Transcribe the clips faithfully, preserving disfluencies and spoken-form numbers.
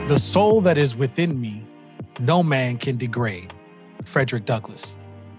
The soul that is within me, no man can degrade. Frederick Douglass.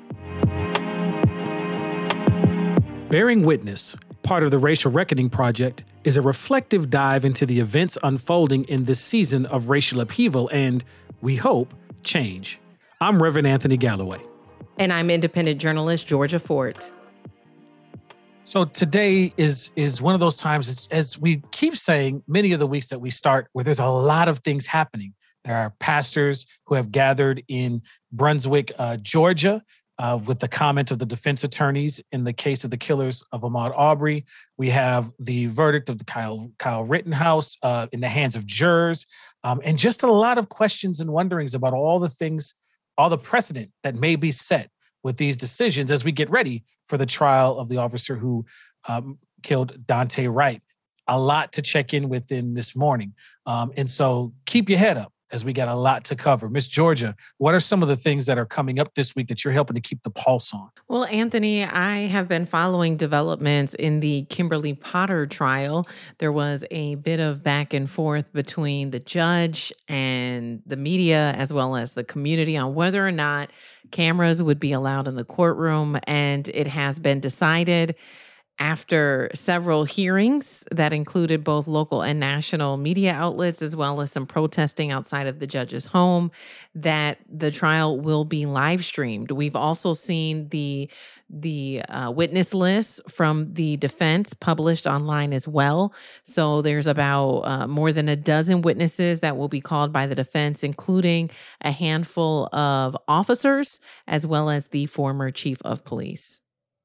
Bearing Witness, part of the Racial Reckoning Project, is a reflective dive into the events unfolding in this season of racial upheaval and, we hope, change. I'm Reverend Anthony Galloway. And I'm independent journalist Georgia Fort. So today is is one of those times, as, as we keep saying, many of the weeks that we start, where there's a lot of things happening. There are pastors who have gathered in Brunswick, uh, Georgia, uh, with the comment of the defense attorneys in the case of the killers of Ahmaud Arbery. We have the verdict of the Kyle, Kyle Rittenhouse uh, in the hands of jurors, um, and just a lot of questions and wonderings about all the things, all the precedent that may be set with these decisions as we get ready for the trial of the officer who um, killed Daunte Wright. A lot to check in with in this morning. Um, and so keep your head up as we got a lot to cover. Miss Georgia, what are some of the things that are coming up this week that you're helping to keep the pulse on? Well, Anthony, I have been following developments in the Kimberly Potter trial. There was a bit of back and forth between the judge and the media, as well as the community, on whether or not cameras would be allowed in the courtroom. And it has been decided after several hearings that included both local and national media outlets, as well as some protesting outside of the judge's home, that the trial will be live streamed. We've also seen the the uh, witness list from the defense published online as well. So there's about uh, more than a dozen witnesses that will be called by the defense, including a handful of officers, as well as the former chief of police.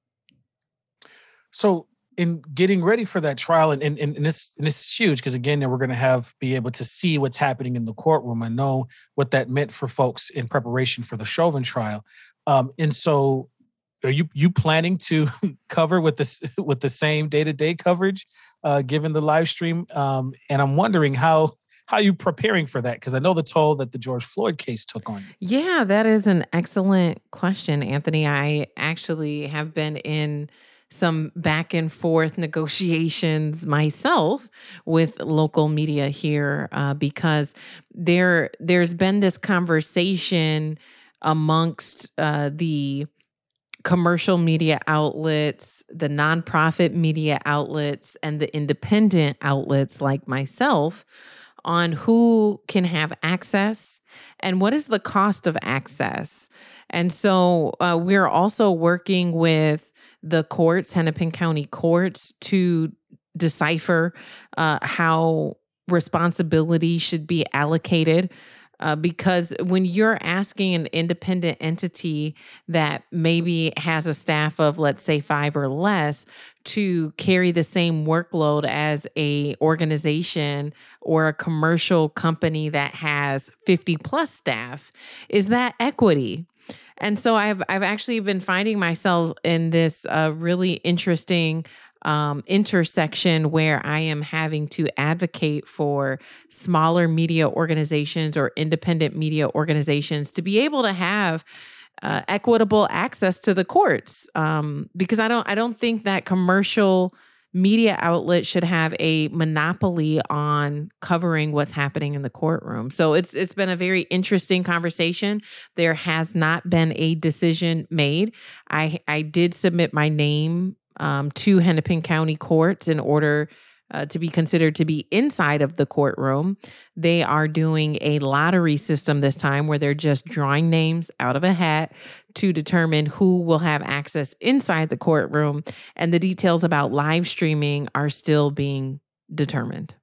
So in getting ready for that trial, and, and, and, this, and this is huge because, again, we're going to have be able to see what's happening in the courtroom. I know what that meant for folks in preparation for the Chauvin trial. Um, and so are you you planning to cover with this with the same day-to-day coverage uh, given the live stream? Um, and I'm wondering how how are you preparing for that? Because I know the toll that the George Floyd case took on you. Yeah, that is an excellent question, Anthony. I actually have been in some back and forth negotiations myself with local media here uh, because there, there's been this conversation amongst uh, the commercial media outlets, the nonprofit media outlets, and the independent outlets like myself on who can have access and what is the cost of access. And so uh, we're also working with the courts, Hennepin County courts, to decipher uh, how responsibility should be allocated. Uh, because when you're asking an independent entity that maybe has a staff of, let's say, five or less to carry the same workload as a organization or a commercial company that has fifty plus staff, is that equity? And so I've I've actually been finding myself in this uh, really interesting um, intersection where I am having to advocate for smaller media organizations or independent media organizations to be able to have uh, equitable access to the courts, um, because I don't I don't think that commercial media outlets should have a monopoly on covering what's happening in the courtroom. So it's it's been a very interesting conversation. There has not been a decision made. I I did submit my name um, to Hennepin County courts in order uh, to be considered to be inside of the courtroom. They are doing a lottery system this time where they're just drawing names out of a hat to determine who will have access inside the courtroom, and the details about live streaming are still being determined.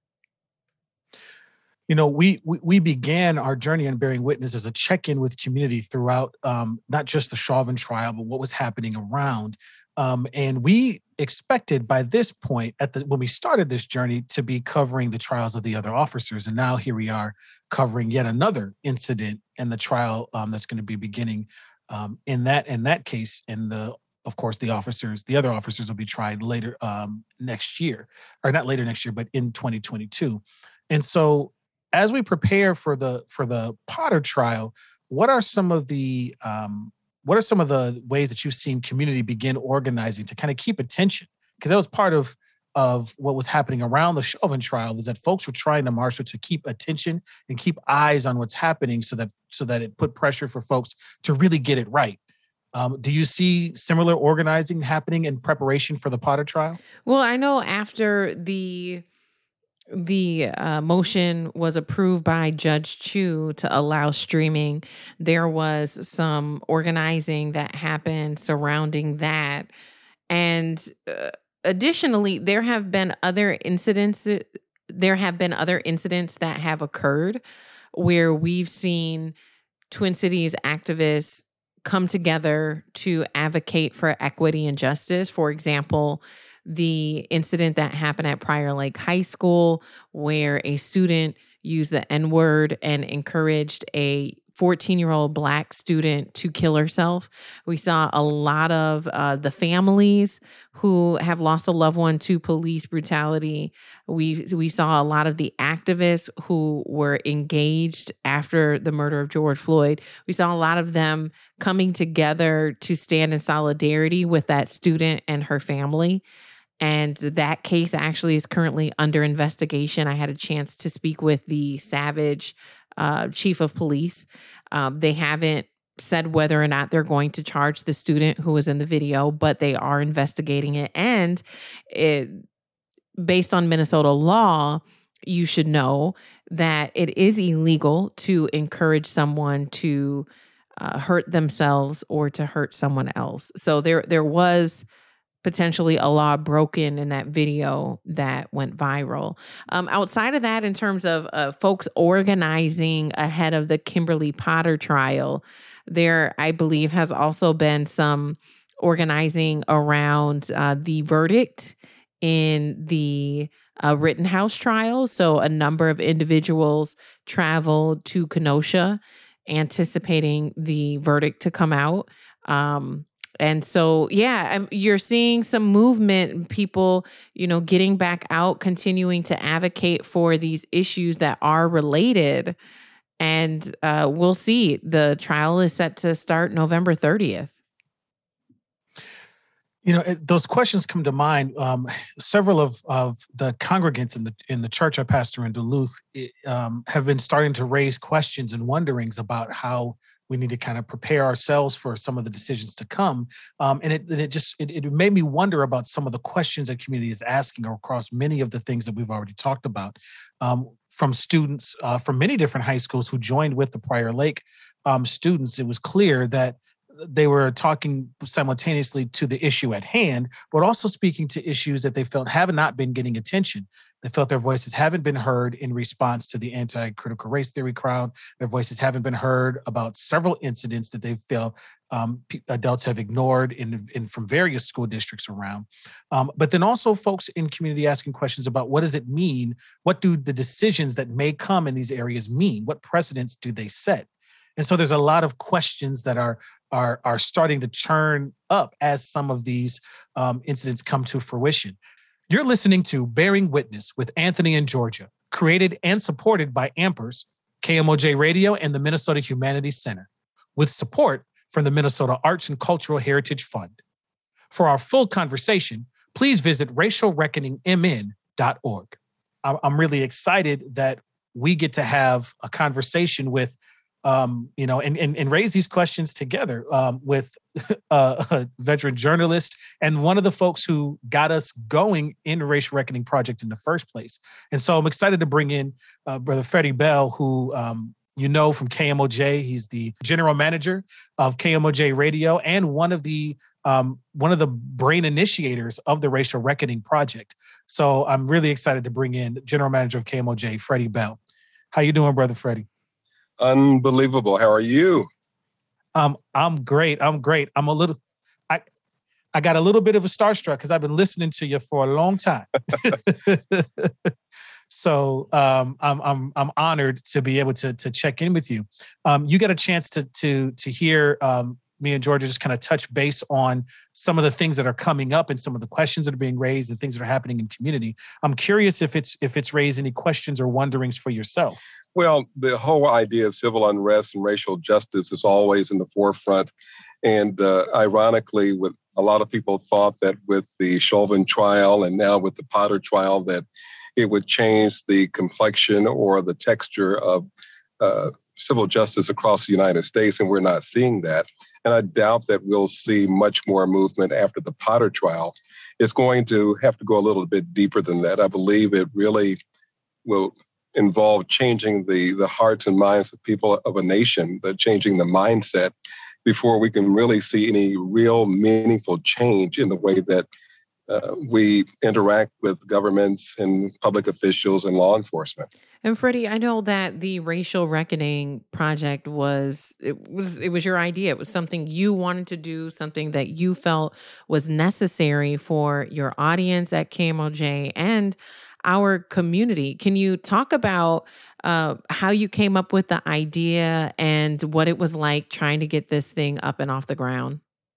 You know, we we, we began our journey on Bearing Witness as a check-in with community throughout um, not just the Chauvin trial, but what was happening around. Um, and we expected by this point, at the when we started this journey, to be covering the trials of the other officers. And now here we are covering yet another incident in the trial um, that's going to be beginning Um, in that in that case, in the of course the officers, the other officers will be tried later um, next year, or not later next year, but in twenty twenty-two. And so, as we prepare for the for the Potter trial, what are some of the um, what are some of the ways that you've seen community begin organizing to kind of keep attention? Because that was part of of what was happening around the Chauvin trial is that folks were trying to marshal to keep attention and keep eyes on what's happening so that so that it put pressure for folks to really get it right. Um, do you see similar organizing happening in preparation for the Potter trial? Well, I know after the the uh, motion was approved by Judge Chu to allow streaming, there was some organizing that happened surrounding that. And uh, additionally, there have been other incidents. There have been incidents incidents that have occurred where we've seen Twin Cities activists come together to advocate for equity and justice. For example, the incident that happened at Prior Lake High School, where a student used the N-word and encouraged a fourteen-year-old Black student to kill herself. We saw a lot of uh, the families who have lost a loved one to police brutality. We we saw a lot of the activists who were engaged after the murder of George Floyd. We saw a lot of them coming together to stand in solidarity with that student and her family. And that case actually is currently under investigation. I had a chance to speak with the Savage uh, chief of police. Um, they haven't said whether or not they're going to charge the student who was in the video, but they are investigating it. And it, based on Minnesota law, you should know that it is illegal to encourage someone to uh, hurt themselves or to hurt someone else. So there, there was potentially a law broken in that video that went viral. Um, outside of that, in terms of uh, folks organizing ahead of the Kimberly Potter trial, there, I believe, has also been some organizing around uh, the verdict in the uh, Rittenhouse trial. So a number of individuals traveled to Kenosha anticipating the verdict to come out. Um, And so, yeah, you're seeing some movement, people, you know, getting back out, continuing to advocate for these issues that are related. And uh, we'll see. The trial is set to start November thirtieth. You know, it, those questions come to mind. Um, several of, of the congregants in the in the church I pastor in Duluth um, have been starting to raise questions and wonderings about how we need to kind of prepare ourselves for some of the decisions to come. Um, and it, it just, it, it made me wonder about some of the questions that community is asking across many of the things that we've already talked about um, from students uh, from many different high schools who joined with the Prior Lake um, students. It was clear that they were talking simultaneously to the issue at hand, but also speaking to issues that they felt have not been getting attention. They felt their voices haven't been heard in response to the anti-critical race theory crowd. Their voices haven't been heard about several incidents that they feel um, p- adults have ignored in, in from various school districts around. Um, but then also folks in community asking questions about what does it mean? What do the decisions that may come in these areas mean? What precedents do they set? And so there's a lot of questions that are are are starting to churn up as some of these um, incidents come to fruition. You're listening to Bearing Witness with Anthony and Georgia, created and supported by Ampers, K M O J Radio, and the Minnesota Humanities Center, with support from the Minnesota Arts and Cultural Heritage Fund. For our full conversation, please visit racial reckoning m n dot org. I'm really excited that we get to have a conversation with Um, you know, and, and and raise these questions together um, with uh, a veteran journalist and one of the folks who got us going in the Racial Reckoning Project in the first place. And so I'm excited to bring in uh, Brother Freddie Bell, who um, you know from K M O J. He's the general manager of K M O J Radio and one of the um, one of the brain initiators of the Racial Reckoning Project. So I'm really excited to bring in the general manager of K M O J, Freddie Bell. How you doing, Brother Freddie? Unbelievable. How are you? Um, I'm great. I'm great. I'm a little, I, I got a little bit of a starstruck because I've been listening to you for a long time. So um, I'm I'm I'm honored to be able to to check in with you. Um, you got a chance to to to hear um, me and Georgia just kind of touch base on some of the things that are coming up and some of the questions that are being raised and things that are happening in community. I'm curious if it's if it's raised any questions or wonderings for yourself. Well, the whole idea of civil unrest and racial justice is always in the forefront. And uh, ironically, with a lot of people thought that with the Chauvin trial and now with the Potter trial that it would change the complexion or the texture of uh, civil justice across the United States, and we're not seeing that. And I doubt that we'll see much more movement after the Potter trial. It's going to have to go a little bit deeper than that. I believe it really will involve changing the, the hearts and minds of people of a nation, the changing the mindset before we can really see any real meaningful change in the way that uh, we interact with governments and public officials and law enforcement. And Freddie, I know that the Racial Reckoning Project was it was it was your idea. It was something you wanted to do, something that you felt was necessary for your audience at K M O J and our community. Can you talk about uh, how you came up with the idea and what it was like trying to get this thing up and off the ground?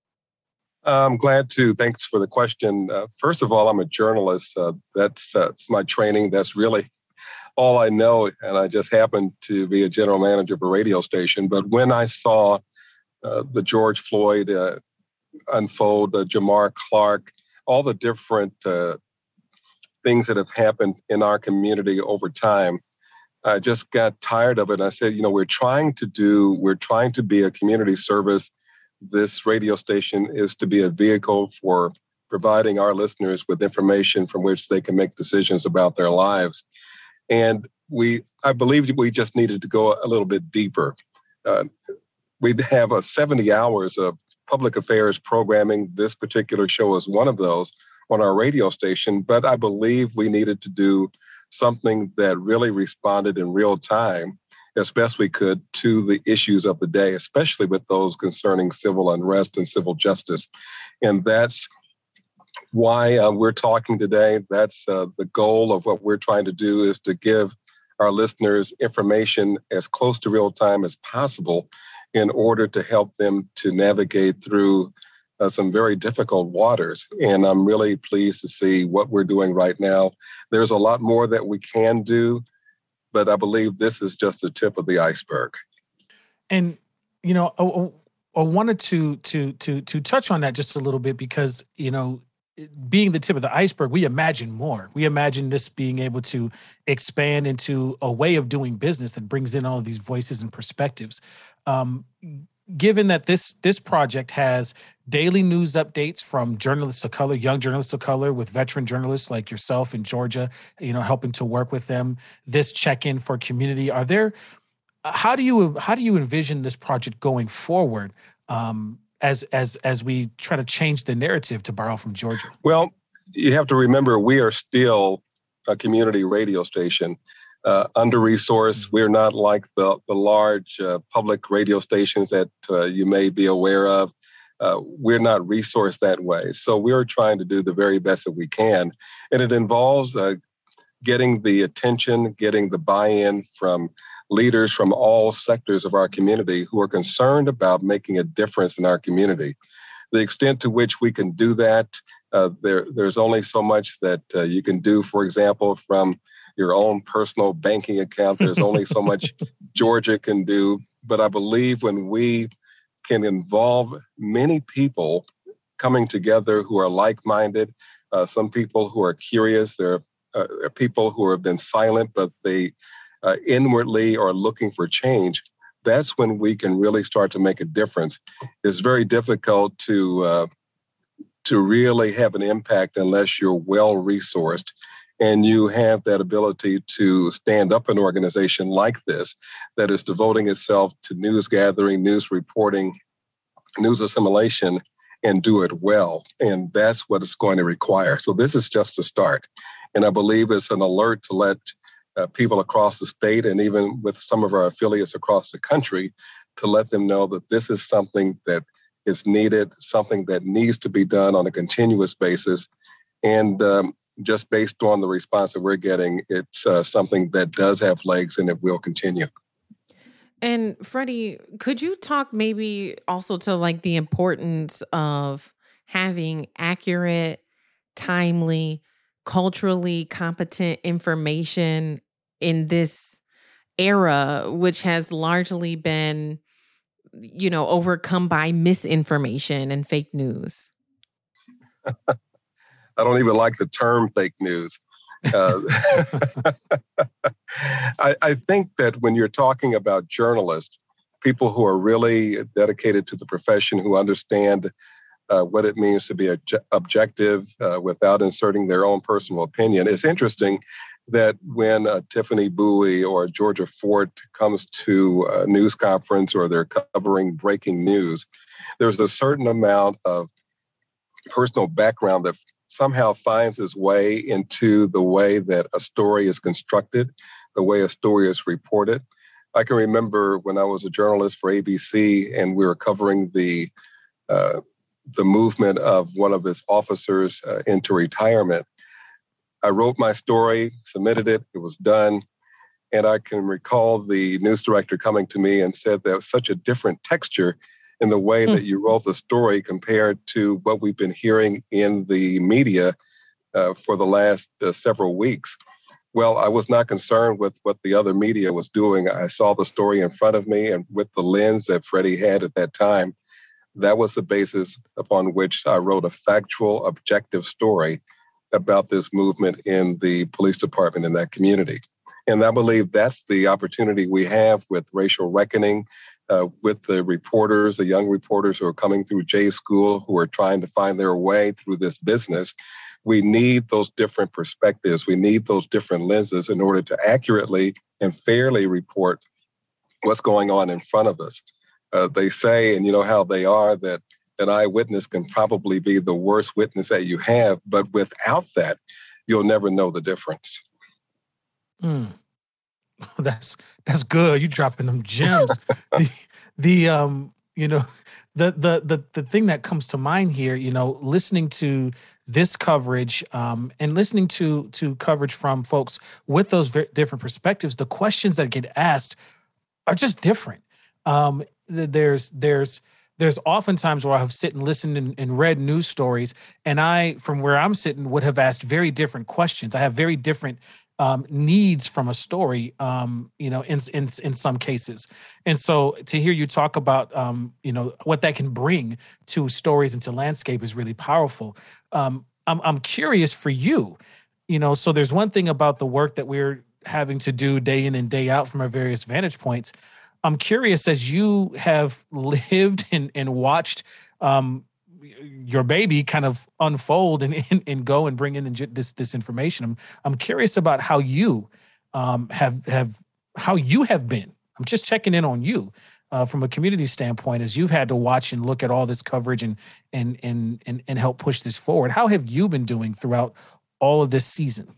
I'm glad to. Thanks for the question. Uh, first of all, I'm a journalist. Uh, that's, uh, that's my training. That's really all I know. And I just happened to be a general manager of a radio station. But when I saw uh, the George Floyd uh, unfold, uh, Jamar Clark, all the different uh, things that have happened in our community over time, I just got tired of it. And I said, you know, we're trying to do, we're trying to be a community service. This radio station is to be a vehicle for providing our listeners with information from which they can make decisions about their lives. And we, I believe we just needed to go a little bit deeper. Uh, we'd have a seventy hours of public affairs programming. This particular show is one of those on our radio station, but I believe we needed to do something that really responded in real time as best we could to the issues of the day, especially with those concerning civil unrest and civil justice. And that's why uh, we're talking today. That's uh, the goal of what we're trying to do, is to give our listeners information as close to real time as possible in order to help them to navigate through uh, some very difficult waters. And I'm really pleased to see what we're doing right now. There's a lot more that we can do, but I believe this is just the tip of the iceberg. And, you know, I, I wanted to to to to touch on that just a little bit because, you know, being the tip of the iceberg, we imagine more. We imagine this being able to expand into a way of doing business that brings in all of these voices and perspectives. Um, given that this this project has daily news updates from journalists of color, young journalists of color, with veteran journalists like yourself in Georgia, you know, helping to work with them, this check-in for community, are there, how do you how do you envision this project going forward? Um, as as as we try to change the narrative, to borrow from Georgia? Well, you have to remember, we are still a community radio station, uh, under-resourced. We're not like the, the large uh, public radio stations that uh, you may be aware of. Uh, we're not resourced that way. So we're trying to do the very best that we can. And it involves uh, getting the attention, getting the buy-in from leaders from all sectors of our community who are concerned about making a difference in our community. The extent to which we can do that, uh, there, there's only so much that uh, you can do, for example, from your own personal banking account. There's only so much Georgia can do. But I believe when we can involve many people coming together who are like-minded, uh, some people who are curious, there are, uh, there are people who have been silent, but they Uh, inwardly are looking for change, that's when we can really start to make a difference. It's very difficult to uh, to really have an impact unless you're well-resourced and you have that ability to stand up an organization like this that is devoting itself to news gathering, news reporting, news assimilation, and do it well. And that's what it's going to require. So this is just a start. And I believe it's an alert to let Uh, people across the state and even with some of our affiliates across the country to let them know that this is something that is needed, something that needs to be done on a continuous basis. And um, just based on the response that we're getting, it's uh, something that does have legs and it will continue. And Freddie, could you talk maybe also to like the importance of having accurate, timely, culturally competent information in this era, which has largely been, you know, overcome by misinformation and fake news? I don't even like the term fake news. Uh, I, I think that when you're talking about journalists, people who are really dedicated to the profession, who understand uh, what it means to be obje- objective uh, without inserting their own personal opinion, it's interesting that when uh, Tiffany Bowie or Georgia Ford comes to a news conference or they're covering breaking news, there's a certain amount of personal background that somehow finds its way into the way that a story is constructed, the way a story is reported. I can remember when I was a journalist for A B C and we were covering the uh, the movement of one of its officers uh, into retirement. I wrote my story, submitted it, it was done. And I can recall the news director coming to me and said there was such a different texture in the way that you wrote the story compared to what we've been hearing in the media uh, for the last uh, several weeks. Well, I was not concerned with what the other media was doing. I saw the story in front of me, and with the lens that Freddie had at that time, that was the basis upon which I wrote a factual, objective story about this movement in the police department in that community. And I believe that's the opportunity we have with Racial Reckoning, uh, with the reporters, the young reporters who are coming through J School, who are trying to find their way through this business. We need those different perspectives. We need those different lenses in order to accurately and fairly report what's going on in front of us. Uh, they say, and you know how they are, that an eyewitness can probably be the worst witness that you have, but without that, you'll never know the difference. Mm. That's that's good. You dropping them gems. the the um you know the the the the thing that comes to mind here, you know, listening to this coverage um, and listening to to coverage from folks with those very different perspectives, the questions that get asked are just different. Um, there's there's there's oftentimes where I've sit and listened and, and read news stories, and I, from where I'm sitting, would have asked very different questions. I have very different um, needs from a story, um, you know, in, in in some cases. And so to hear you talk about, um, you know, what that can bring to stories and to landscape is really powerful. Um, I'm I'm curious for you, you know, so there's one thing about the work that we're having to do day in and day out from our various vantage points. I'm curious, as you have lived and, and watched um, your baby kind of unfold and, and, and go and bring in this this information. I'm I'm curious about how you um, have have how you have been. I'm just checking in on you uh, from a community standpoint, as you've had to watch and look at all this coverage and and and and and help push this forward. How have you been doing throughout all of this season?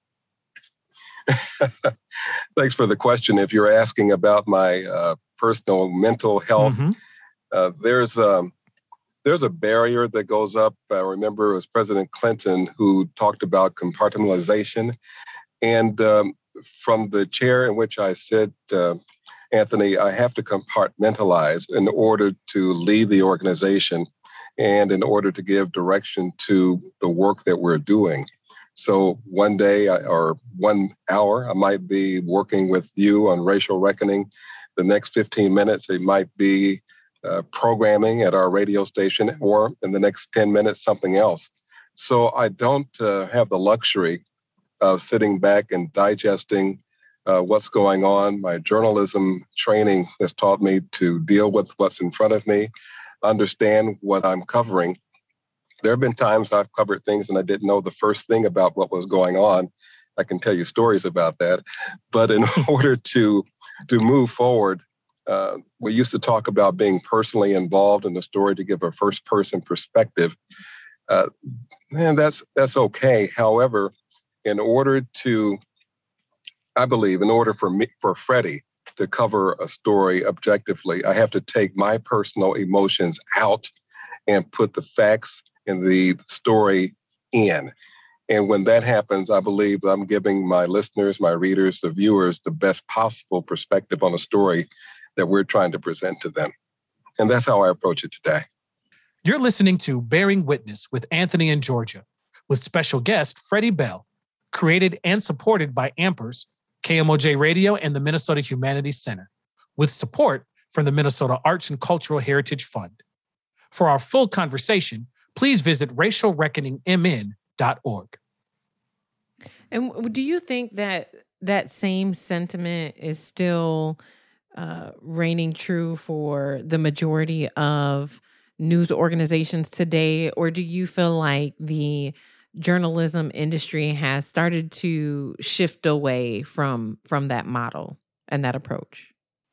Thanks for the question. If you're asking about my uh, personal mental health, mm-hmm. uh, there's um, there's a barrier that goes up. I remember it was President Clinton who talked about compartmentalization. And um, from the chair in which I sit, uh, Anthony, I have to compartmentalize in order to lead the organization and in order to give direction to the work that we're doing. So one day or one hour, I might be working with you on Racial Reckoning. The next fifteen minutes, it might be uh, programming at our radio station, or in the next ten minutes, something else. So I don't uh, have the luxury of sitting back and digesting uh, what's going on. My journalism training has taught me to deal with what's in front of me, understand what I'm covering. There have been times I've covered things and I didn't know the first thing about what was going on. I can tell you stories about that. But in order to to move forward, uh, we used to talk about being personally involved in the story to give a first-person perspective. Uh, and that's that's okay. However, in order to, I believe, in order for me, for Freddie to cover a story objectively, I have to take my personal emotions out and put the facts in the story in. And when that happens, I believe I'm giving my listeners, my readers, the viewers, the best possible perspective on a story that we're trying to present to them. And that's how I approach it today. You're listening to Bearing Witness with Anthony and Georgia, with special guest Freddie Bell, created and supported by Ampers, K M O J Radio, and the Minnesota Humanities Center, with support from the Minnesota Arts and Cultural Heritage Fund. For our full conversation, please visit racial reckoning m n dot org. And do you think that that same sentiment is still uh, reigning true for the majority of news organizations today? Or do you feel like the journalism industry has started to shift away from from that model and that approach?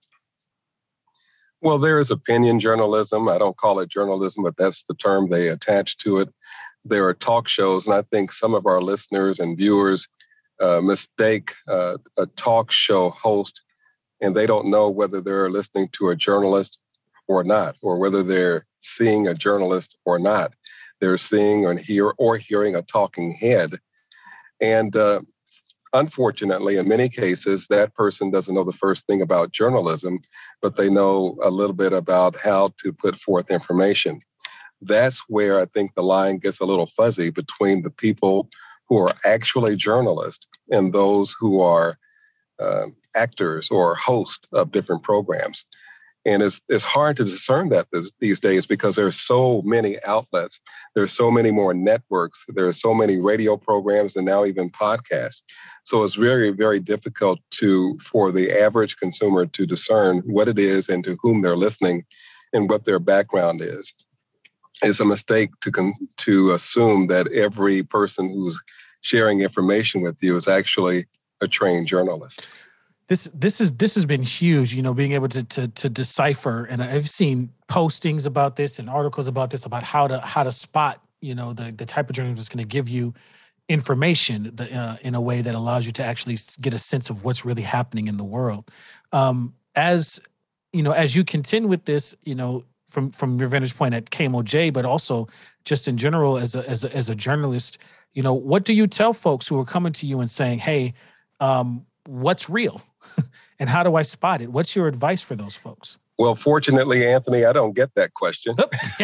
Well, there is opinion journalism. I don't call it journalism, but that's the term they attach to it. There are talk shows, and I think some of our listeners and viewers uh, mistake uh, a talk show host, and they don't know whether they're listening to a journalist or not, or whether they're seeing a journalist or not. They're seeing or hear or hearing a talking head. And uh, unfortunately, in many cases, that person doesn't know the first thing about journalism, but they know a little bit about how to put forth information. That's where I think the line gets a little fuzzy between the people who are actually journalists and those who are uh, actors or hosts of different programs. And it's it's hard to discern that this, these days because there's so many outlets. There's so many more networks. There are so many radio programs and now even podcasts. So it's very, very difficult to for the average consumer to discern what it is and to whom they're listening and what their background is. It's a mistake to con- to assume that every person who's sharing information with you is actually a trained journalist. This this is this has been huge, you know, being able to to to decipher. And I've seen postings about this and articles about this about how to how to spot, you know, the the type of journalism that's going to give you information the, uh, in a way that allows you to actually get a sense of what's really happening in the world. Um, as you know, as you contend with this, you know, from from your vantage point at K M O J, but also just in general as a as a as a journalist, you know, what do you tell folks who are coming to you and saying, "Hey, um, what's real?" And how do I spot it? What's your advice for those folks? Well, fortunately, Anthony, I don't get that question.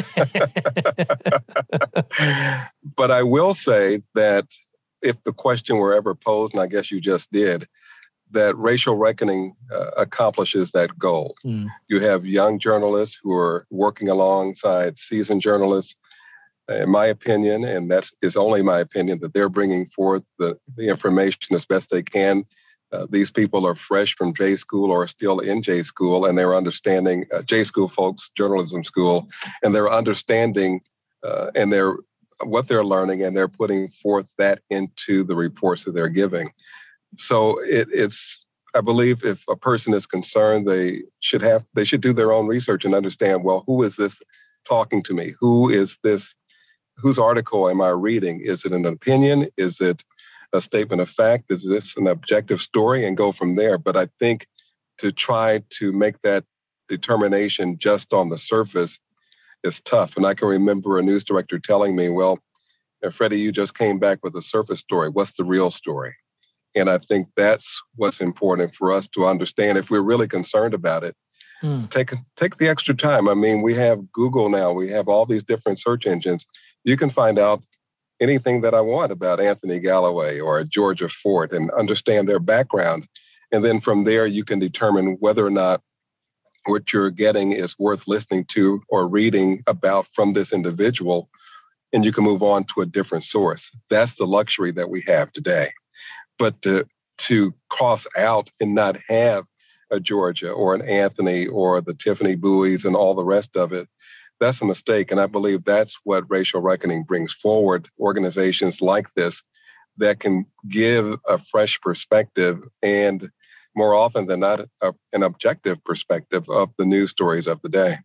But I will say that if the question were ever posed, and I guess you just did, that Racial Reckoning uh, accomplishes that goal. Mm. You have young journalists who are working alongside seasoned journalists, in my opinion, and that is only my opinion, that they're bringing forth the, the information as best they can. Uh, these people are fresh from J School or still in J School, and they're understanding uh, J School folks, journalism school, and they're understanding uh, and they're what they're learning, and they're putting forth that into the reports that they're giving. So it, it's, I believe, if a person is concerned, they should have they should do their own research and understand, well, who is this talking to me? Who is this? Whose article am I reading? Is it an opinion? Is it a statement of fact? Is this an objective story? And go from there. But I think to try to make that determination just on the surface is tough. And I can remember a news director telling me, well, Freddie, you just came back with a surface story. What's the real story? And I think that's what's important for us to understand. If we're really concerned about it, mm. take, take the extra time. I mean, we have Google now. We have all these different search engines. You can find out anything that I want about Anthony Galloway or Georgia Fort and understand their background. And then from there, you can determine whether or not what you're getting is worth listening to or reading about from this individual. And you can move on to a different source. That's the luxury that we have today. But to, to cross out and not have a Georgia or an Anthony or the Tiffany Buoys and all the rest of it, that's a mistake. And I believe that's what Racial Reckoning brings forward, organizations like this that can give a fresh perspective and more often than not, a, an objective perspective of the news stories of the day.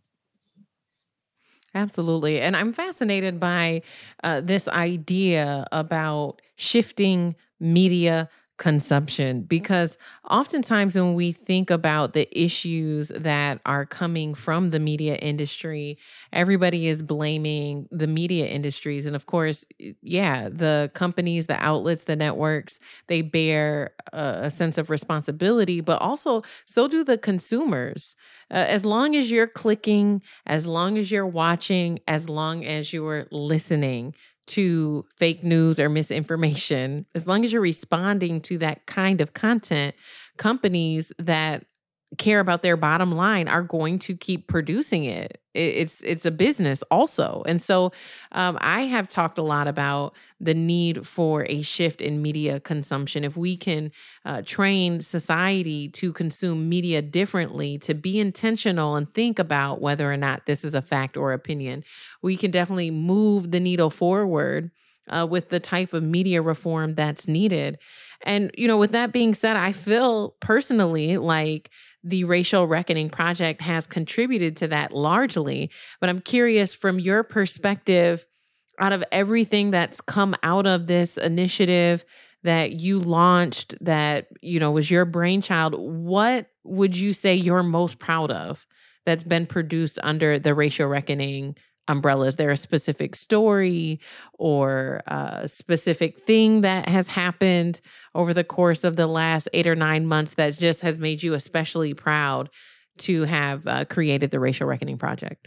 Absolutely. And I'm fascinated by uh, this idea about shifting media consumption, because oftentimes when we think about the issues that are coming from the media industry, everybody is blaming the media industries. And of course, yeah, the companies, the outlets, the networks, they bear a, a sense of responsibility, but also so do the consumers. Uh, as long as you're clicking, as long as you're watching, as long as you're listening to fake news or misinformation, as long as you're responding to that kind of content, companies that care about their bottom line are going to keep producing it. It's it's a business also. And so um, I have talked a lot about the need for a shift in media consumption. If we can uh, train society to consume media differently, to be intentional and think about whether or not this is a fact or opinion, we can definitely move the needle forward uh, with the type of media reform that's needed. And, you know, with that being said, I feel personally like the Racial Reckoning Project has contributed to that largely. But I'm curious, from your perspective, out of everything that's come out of this initiative that you launched, that, you know, was your brainchild, what would you say you're most proud of that's been produced under the Racial Reckoning umbrella? Is there a specific story or a specific thing that has happened over the course of the last eight or nine months that just has made you especially proud to have uh, created the Racial Reckoning Project?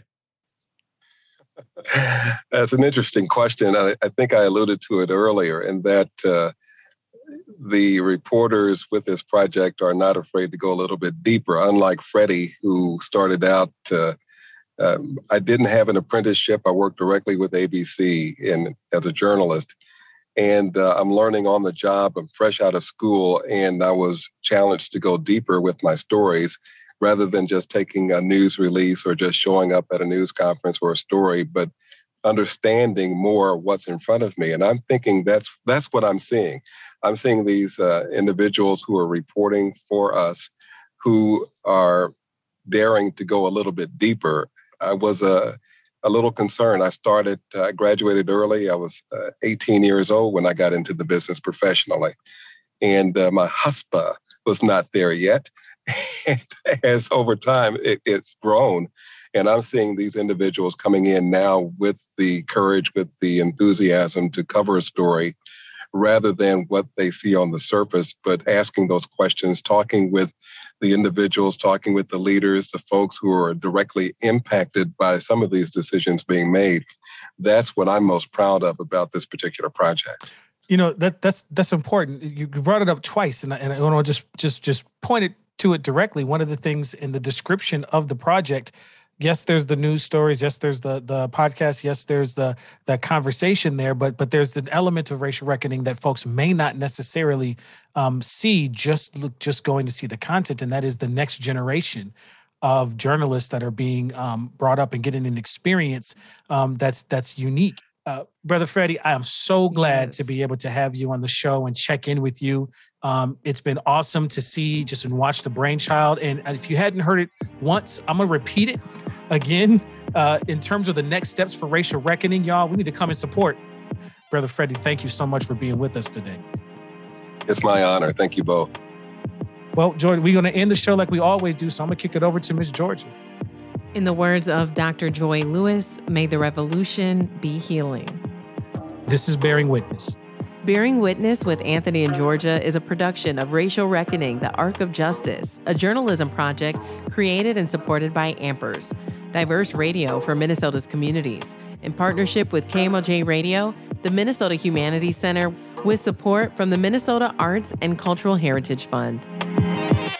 That's an interesting question. I, I think I alluded to it earlier, in that uh, the reporters with this project are not afraid to go a little bit deeper, unlike Freddie, who started out uh, Um, I didn't have an apprenticeship. I worked directly with A B C in, as a journalist. And uh, I'm learning on the job. I'm fresh out of school, and I was challenged to go deeper with my stories rather than just taking a news release or just showing up at a news conference or a story, but understanding more what's in front of me. And I'm thinking that's that's what I'm seeing. I'm seeing these uh, individuals who are reporting for us who are daring to go a little bit deeper. I was a, a little concerned. I started, I uh, graduated early. I was uh, eighteen years old when I got into the business professionally. And uh, my chutzpah was not there yet. And as over time, it, it's grown. And I'm seeing these individuals coming in now with the courage, with the enthusiasm to cover a story rather than what they see on the surface, but asking those questions, talking with the individuals, talking with the leaders, the folks who are directly impacted by some of these decisions being made. That's what I'm most proud of about this particular project. You know, that that's that's important. You brought it up twice, and I, and I want to just just just point it to it directly. One of the things in the description of the project, yes, there's the news stories. Yes, there's the the podcast. Yes, there's the the conversation there. But but there's an element of racial reckoning that folks may not necessarily um, see just look just going to see the content, and that is the next generation of journalists that are being um, brought up and getting an experience um, that's that's unique. Uh, Brother Freddie, I am so glad Yes. to be able to have you on the show and check in with you. Um, it's been awesome to see just and watch the brainchild. And if you hadn't heard it once, I'm going to repeat it again. Uh, in terms of the next steps for racial reckoning, y'all, we need to come and support. Brother Freddie, thank you so much for being with us today. It's my honor. Thank you both. Well, Jordan, we're going to end the show like we always do. So I'm going to kick it over to Miss Georgia. In the words of Doctor Joy Lewis, may the revolution be healing. This is Bearing Witness. Bearing Witness with Anthony and Georgia is a production of Racial Reckoning, the Arc of Justice, a journalism project created and supported by Ampers, diverse radio for Minnesota's communities, in partnership with K M O J Radio, the Minnesota Humanities Center, with support from the Minnesota Arts and Cultural Heritage Fund.